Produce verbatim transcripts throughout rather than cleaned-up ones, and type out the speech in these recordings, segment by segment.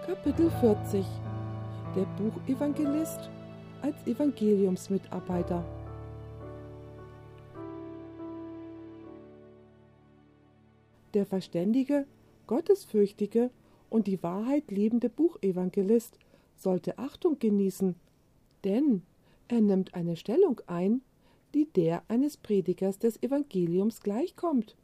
Kapitel vierzig. Der Buchevangelist als Evangeliumsmitarbeiter. Der verständige, gottesfürchtige und die Wahrheit liebende Buchevangelist sollte Achtung genießen, denn er nimmt eine Stellung ein, die der eines Predigers des Evangeliums gleichkommt.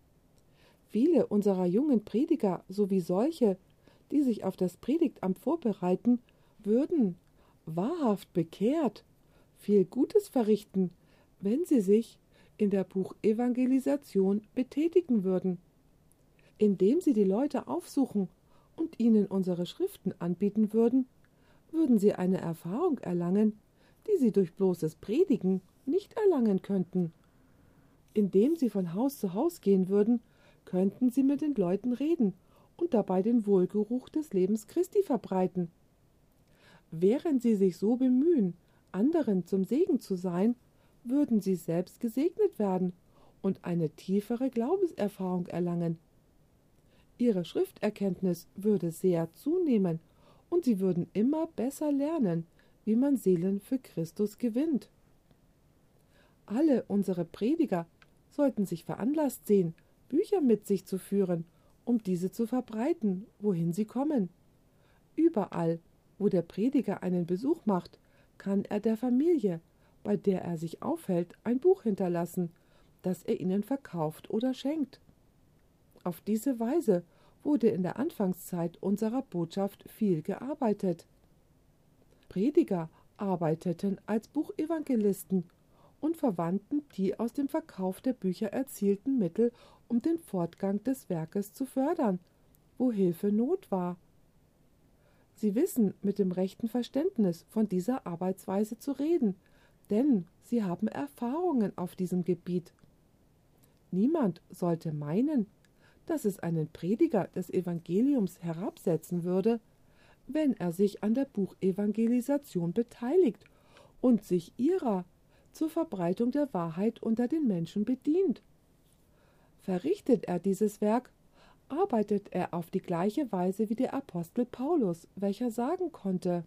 Viele unserer jungen Prediger sowie solche, die sich auf das Predigtamt vorbereiten, würden, wahrhaft bekehrt, viel Gutes verrichten, wenn sie sich in der Buchevangelisation betätigen würden. Indem sie die Leute aufsuchen und ihnen unsere Schriften anbieten würden, würden sie eine Erfahrung erlangen, die sie durch bloßes Predigen nicht erlangen könnten. Indem sie von Haus zu Haus gehen würden, könnten sie mit den Leuten reden und dabei den Wohlgeruch des Lebens Christi verbreiten. Während sie sich so bemühen, anderen zum Segen zu sein, würden sie selbst gesegnet werden und eine tiefere Glaubenserfahrung erlangen. Ihre Schrifterkenntnis würde sehr zunehmen und sie würden immer besser lernen, wie man Seelen für Christus gewinnt. Alle unsere Prediger sollten sich veranlasst sehen, Bücher mit sich zu führen, um diese zu verbreiten, wohin sie kommen. Überall, wo der Prediger einen Besuch macht, kann er der Familie, bei der er sich aufhält, ein Buch hinterlassen, das er ihnen verkauft oder schenkt. Auf diese Weise wurde in der Anfangszeit unserer Botschaft viel gearbeitet. Prediger arbeiteten als Buchevangelisten und verwandten die aus dem Verkauf der Bücher erzielten Mittel, um den Fortgang des Werkes zu fördern, wo Hilfe Not war. Sie wissen mit dem rechten Verständnis von dieser Arbeitsweise zu reden, denn sie haben Erfahrungen auf diesem Gebiet. Niemand sollte meinen, dass es einen Prediger des Evangeliums herabsetzen würde, wenn er sich an der Buchevangelisation beteiligt und sich ihrer zur Verbreitung der Wahrheit unter den Menschen bedient. Verrichtet er dieses Werk, arbeitet er auf die gleiche Weise wie der Apostel Paulus, welcher sagen konnte: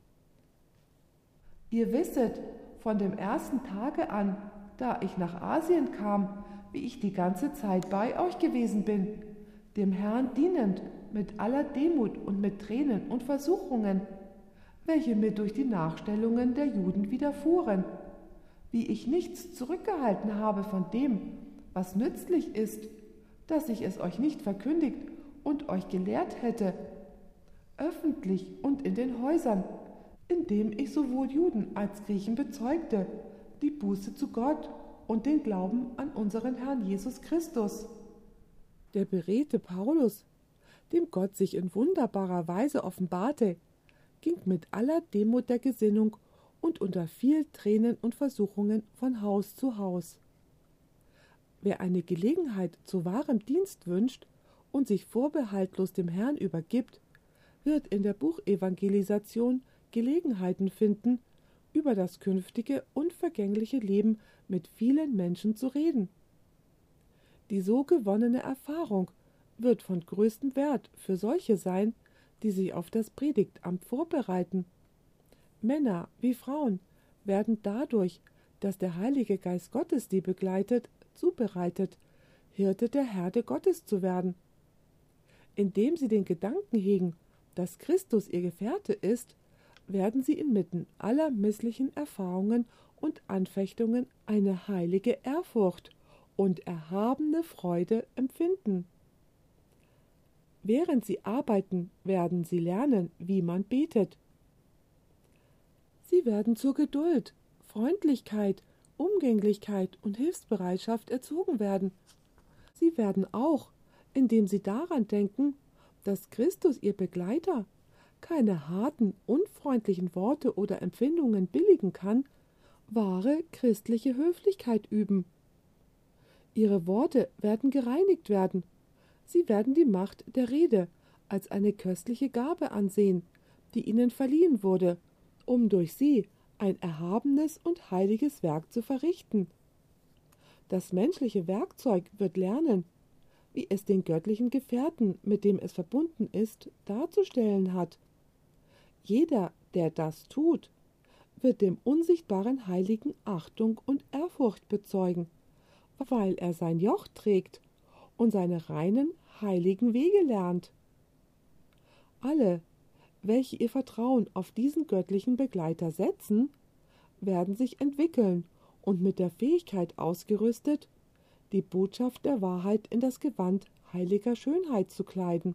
Ihr wisset von dem ersten Tage an, da ich nach Asien kam, wie ich die ganze Zeit bei euch gewesen bin, dem Herrn dienend mit aller Demut und mit Tränen und Versuchungen, welche mir durch die Nachstellungen der Juden widerfuhren, wie ich nichts zurückgehalten habe von dem, was nützlich ist, dass ich es euch nicht verkündigt und euch gelehrt hätte, öffentlich und in den Häusern, indem ich sowohl Juden als Griechen bezeugte, die Buße zu Gott und den Glauben an unseren Herrn Jesus Christus. Der beredte Paulus, dem Gott sich in wunderbarer Weise offenbarte, ging mit aller Demut der Gesinnung und unter viel Tränen und Versuchungen von Haus zu Haus. Wer eine Gelegenheit zu wahrem Dienst wünscht und sich vorbehaltlos dem Herrn übergibt, wird in der Buchevangelisation Gelegenheiten finden, über das künftige unvergängliche Leben mit vielen Menschen zu reden. Die so gewonnene Erfahrung wird von größtem Wert für solche sein, die sich auf das Predigtamt vorbereiten. Männer wie Frauen werden dadurch, dass der Heilige Geist Gottes die begleitet, zubereitet, Hirte der Herde Gottes zu werden. Indem sie den Gedanken hegen, dass Christus ihr Gefährte ist, werden sie inmitten aller misslichen Erfahrungen und Anfechtungen eine heilige Ehrfurcht und erhabene Freude empfinden. Während sie arbeiten, werden sie lernen, wie man betet. Sie werden zur Geduld, Freundlichkeit, Umgänglichkeit und Hilfsbereitschaft erzogen werden. Sie werden auch, indem sie daran denken, dass Christus ihr Begleiter keine harten, unfreundlichen Worte oder Empfindungen billigen kann, wahre christliche Höflichkeit üben. Ihre Worte werden gereinigt werden. Sie werden die Macht der Rede als eine köstliche Gabe ansehen, die ihnen verliehen wurde, um durch sie ein erhabenes und heiliges Werk zu verrichten. Das menschliche Werkzeug wird lernen, wie es den göttlichen Gefährten, mit dem es verbunden ist, darzustellen hat. Jeder, der das tut, wird dem unsichtbaren Heiligen Achtung und Ehrfurcht bezeugen, weil er sein Joch trägt und seine reinen, heiligen Wege lernt. Alle, welche ihr Vertrauen auf diesen göttlichen Begleiter setzen, werden sich entwickeln und mit der Fähigkeit ausgerüstet, die Botschaft der Wahrheit in das Gewand heiliger Schönheit zu kleiden.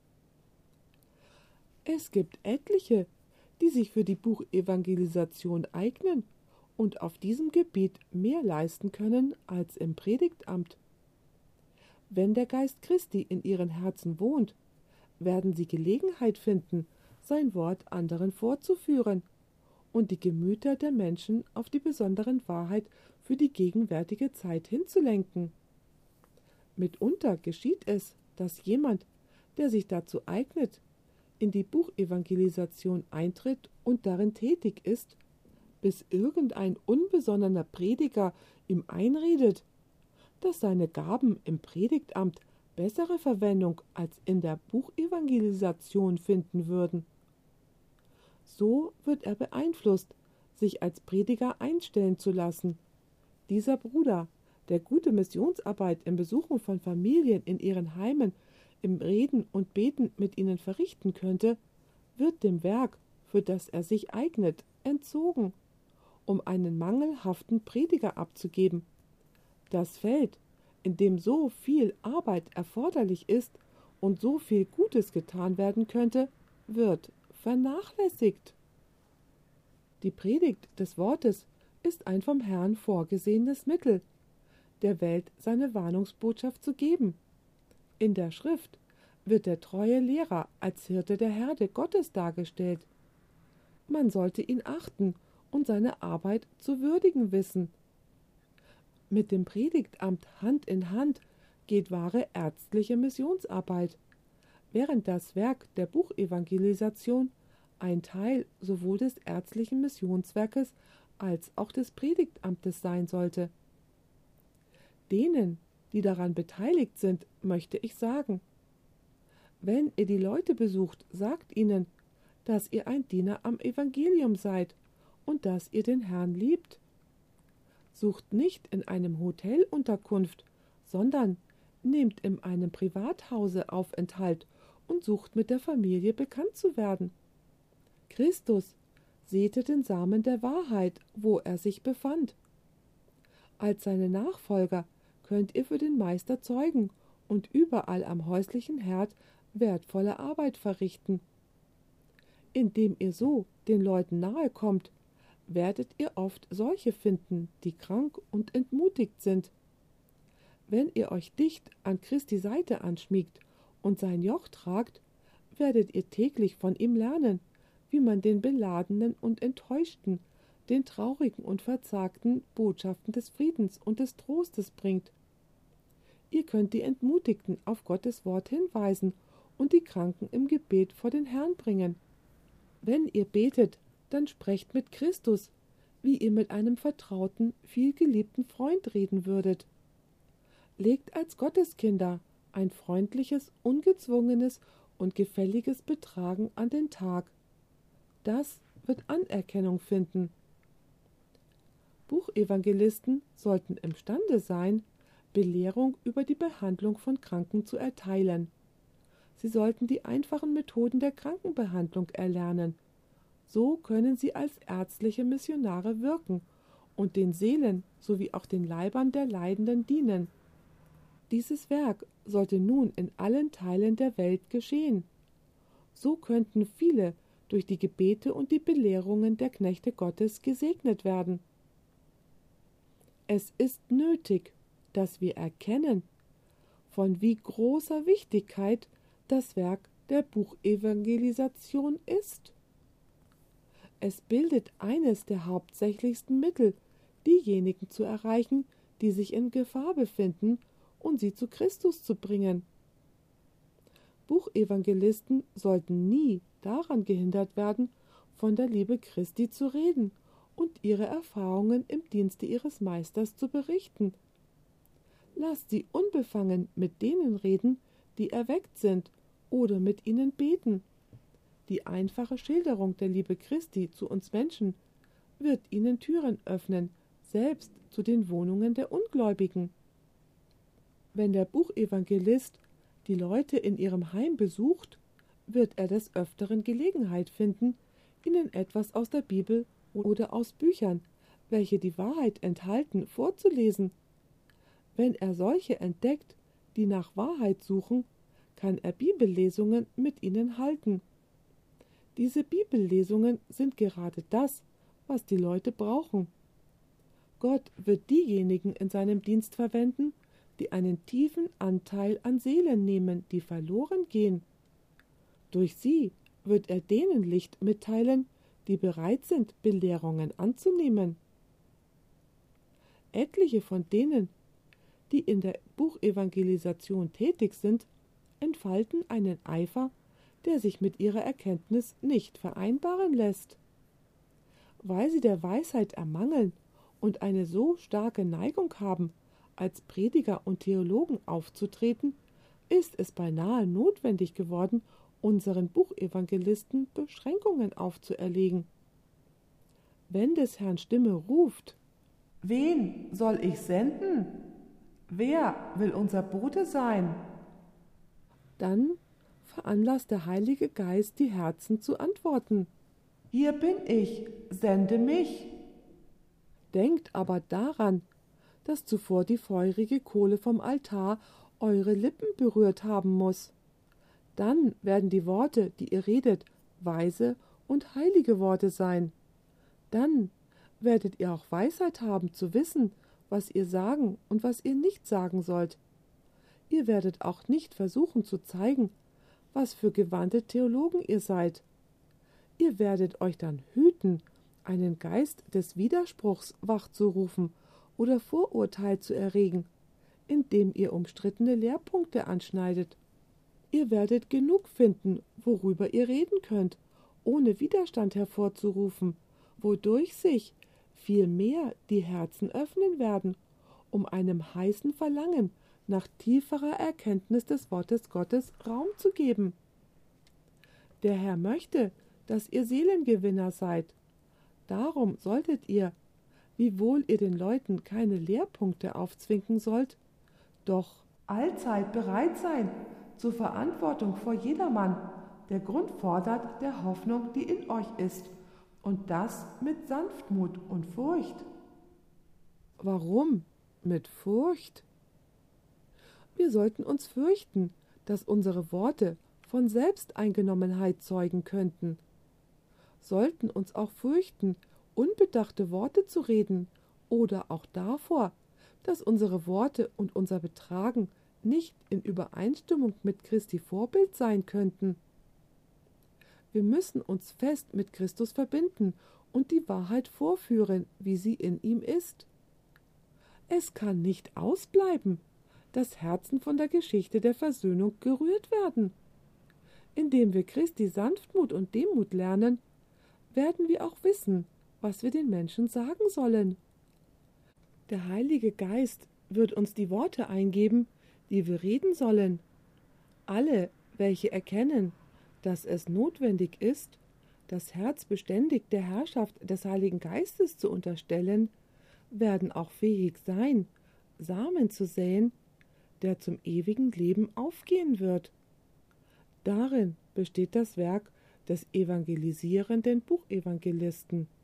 Es gibt etliche, die sich für die Buchevangelisation eignen und auf diesem Gebiet mehr leisten können als im Predigtamt. Wenn der Geist Christi in ihren Herzen wohnt, werden sie Gelegenheit finden, sein Wort anderen vorzuführen und die Gemüter der Menschen auf die besonderen Wahrheit für die gegenwärtige Zeit hinzulenken. Mitunter geschieht es, dass jemand, der sich dazu eignet, in die Buchevangelisation eintritt und darin tätig ist, bis irgendein unbesonnener Prediger ihm einredet, dass seine Gaben im Predigtamt bessere Verwendung als in der Buchevangelisation finden würden. So wird er beeinflusst, sich als Prediger einstellen zu lassen. Dieser Bruder, der gute Missionsarbeit im Besuchen von Familien in ihren Heimen, im Reden und Beten mit ihnen verrichten könnte, wird dem Werk, für das er sich eignet, entzogen, um einen mangelhaften Prediger abzugeben. Das Feld, in dem so viel Arbeit erforderlich ist und so viel Gutes getan werden könnte, wird vernachlässigt. Die Predigt des Wortes ist ein vom Herrn vorgesehenes Mittel, der Welt seine Warnungsbotschaft zu geben. In der Schrift wird der treue Lehrer als Hirte der Herde Gottes dargestellt. Man sollte ihn achten und seine Arbeit zu würdigen wissen. Mit dem Predigtamt Hand in Hand geht wahre ärztliche Missionsarbeit, während das Werk der Buchevangelisation ein Teil sowohl des ärztlichen Missionswerkes als auch des Predigtamtes sein sollte. Denen, die daran beteiligt sind, möchte ich sagen: Wenn ihr die Leute besucht, sagt ihnen, dass ihr ein Diener am Evangelium seid und dass ihr den Herrn liebt. Sucht nicht in einem Hotel Unterkunft, sondern nehmt in einem Privathause Aufenthalt und sucht mit der Familie bekannt zu werden. Christus säte den Samen der Wahrheit, wo er sich befand. Als seine Nachfolger könnt ihr für den Meister zeugen und überall am häuslichen Herd wertvolle Arbeit verrichten. Indem ihr so den Leuten nahe kommt, werdet ihr oft solche finden, die krank und entmutigt sind. Wenn ihr euch dicht an Christi Seite anschmiegt und sein Joch tragt, werdet ihr täglich von ihm lernen, wie man den Beladenen und Enttäuschten, den Traurigen und Verzagten Botschaften des Friedens und des Trostes bringt. Ihr könnt die Entmutigten auf Gottes Wort hinweisen und die Kranken im Gebet vor den Herrn bringen. Wenn ihr betet, dann sprecht mit Christus, wie ihr mit einem vertrauten, vielgeliebten Freund reden würdet. Legt als Gotteskinder ein freundliches, ungezwungenes und gefälliges Betragen an den Tag. Das wird Anerkennung finden. Buchevangelisten sollten imstande sein, Belehrung über die Behandlung von Kranken zu erteilen. Sie sollten die einfachen Methoden der Krankenbehandlung erlernen. So können sie als ärztliche Missionare wirken und den Seelen sowie auch den Leibern der Leidenden dienen. Dieses Werk sollte nun in allen Teilen der Welt geschehen. So könnten viele durch die Gebete und die Belehrungen der Knechte Gottes gesegnet werden. Es ist nötig, dass wir erkennen, von wie großer Wichtigkeit das Werk der Buchevangelisation ist. Es bildet eines der hauptsächlichsten Mittel, diejenigen zu erreichen, die sich in Gefahr befinden, und sie zu Christus zu bringen. Buchevangelisten sollten nie daran gehindert werden, von der Liebe Christi zu reden und ihre Erfahrungen im Dienste ihres Meisters zu berichten. Lasst sie unbefangen mit denen reden, die erweckt sind, oder mit ihnen beten. Die einfache Schilderung der Liebe Christi zu uns Menschen wird ihnen Türen öffnen, selbst zu den Wohnungen der Ungläubigen. Wenn der Buchevangelist die Leute in ihrem Heim besucht, wird er des Öfteren Gelegenheit finden, ihnen etwas aus der Bibel oder aus Büchern, welche die Wahrheit enthalten, vorzulesen. Wenn er solche entdeckt, die nach Wahrheit suchen, kann er Bibellesungen mit ihnen halten. Diese Bibellesungen sind gerade das, was die Leute brauchen. Gott wird diejenigen in seinem Dienst verwenden, die einen tiefen Anteil an Seelen nehmen, die verloren gehen. Durch sie wird er denen Licht mitteilen, die bereit sind, Belehrungen anzunehmen. Etliche von denen, die in der Buchevangelisation tätig sind, entfalten einen Eifer, der sich mit ihrer Erkenntnis nicht vereinbaren lässt. Weil sie der Weisheit ermangeln und eine so starke Neigung haben, als Prediger und Theologen aufzutreten, ist es beinahe notwendig geworden, unseren Buchevangelisten Beschränkungen aufzuerlegen. Wenn des Herrn Stimme ruft: »Wen soll ich senden? Wer will unser Bote sein?« dann veranlasst der Heilige Geist die Herzen zu antworten: »Hier bin ich, sende mich!« Denkt aber daran, dass zuvor die feurige Kohle vom Altar eure Lippen berührt haben muss. Dann werden die Worte, die ihr redet, weise und heilige Worte sein. Dann werdet ihr auch Weisheit haben zu wissen, was ihr sagen und was ihr nicht sagen sollt. Ihr werdet auch nicht versuchen zu zeigen, was für gewandte Theologen ihr seid. Ihr werdet euch dann hüten, einen Geist des Widerspruchs wachzurufen oder Vorurteil zu erregen, indem ihr umstrittene Lehrpunkte anschneidet. Ihr werdet genug finden, worüber ihr reden könnt, ohne Widerstand hervorzurufen, wodurch sich vielmehr die Herzen öffnen werden, um einem heißen Verlangen nach tieferer Erkenntnis des Wortes Gottes Raum zu geben. Der Herr möchte, dass ihr Seelengewinner seid. Darum solltet ihr, wiewohl ihr den Leuten keine Lehrpunkte aufzwingen sollt, doch allzeit bereit sein zur Verantwortung vor jedermann, der Grund fordert der Hoffnung, die in euch ist, und das mit Sanftmut und Furcht. Warum mit Furcht? Wir sollten uns fürchten, dass unsere Worte von Selbsteingenommenheit zeugen könnten. Sollten uns auch fürchten, unbedachte Worte zu reden, oder auch davor, dass unsere Worte und unser Betragen nicht in Übereinstimmung mit Christi Vorbild sein könnten. Wir müssen uns fest mit Christus verbinden und die Wahrheit vorführen, wie sie in ihm ist. Es kann nicht ausbleiben, dass Herzen von der Geschichte der Versöhnung gerührt werden. Indem wir Christi Sanftmut und Demut lernen, werden wir auch wissen, was wir den Menschen sagen sollen. Der Heilige Geist wird uns die Worte eingeben, die wir reden sollen. Alle, welche erkennen, dass es notwendig ist, das Herz beständig der Herrschaft des Heiligen Geistes zu unterstellen, werden auch fähig sein, Samen zu säen, der zum ewigen Leben aufgehen wird. Darin besteht das Werk des evangelisierenden Buchevangelisten.